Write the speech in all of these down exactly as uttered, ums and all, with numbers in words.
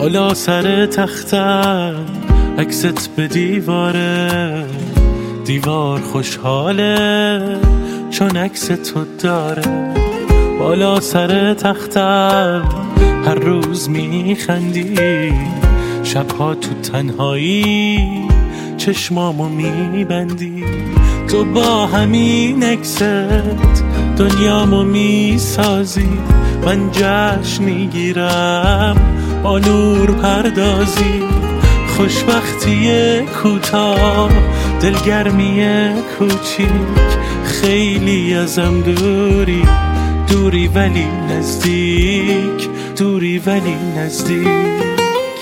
بالا سر تختم عکست به دیواره، دیوار خوشحاله چون عکس تو داره. بالا سر تختم هر روز میخندی، شبها تو تنهایی چشمامو میبندی. تو با همین عکست دنیامو میسازی، من جشن میگیرم با نور پردازی. خوشبختی کوتاه، دلگرمی کوچیک، خیلی ازم دوری، دوری ولی نزدیک، دوری ولی نزدیک.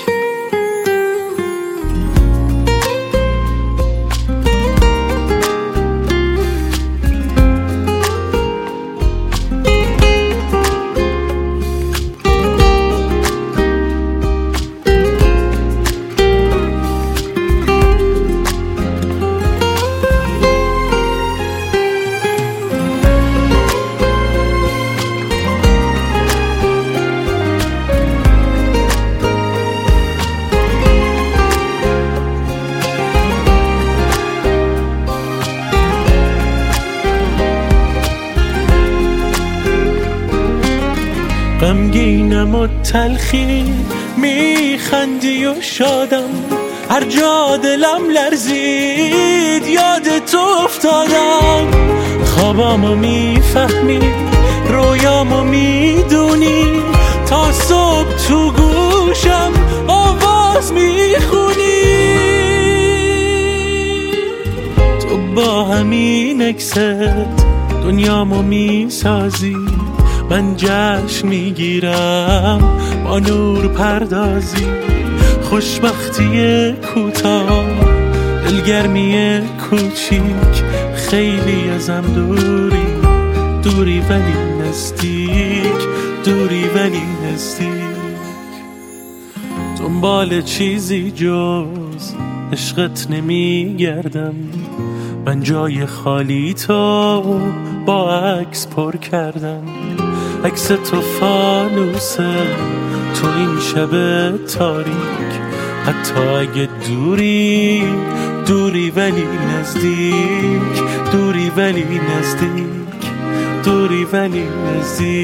غمگینم و تلخی، میخندی و شادم، هر جا دلم لرزید یاد تو افتادم. خوابامو میفهمی، رویامو میدونی، تا صبح تو گوشم آواز میخونی. تو با همین عکست دنیامو میسازی، من جشن میگیرم با نور پردازی. خوشبختی کوتاه، دلگرمی کوچیک، خیلی ازم دوری، دوری ولی نزدیک، دوری ولی نزدیک. دنبال چیزی جز عشقت نمیگردم، من جای خالی تو با عکس پر کردم. عکس تو فانوسه تو این شب تاریک، حتی اگه دوری، دوری ولی نزدیک، دوری ولی نزدیک، دوری ولی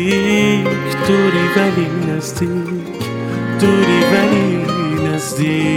نزدیک، دوری ولی نزدیک، دوری ولی نزدیک.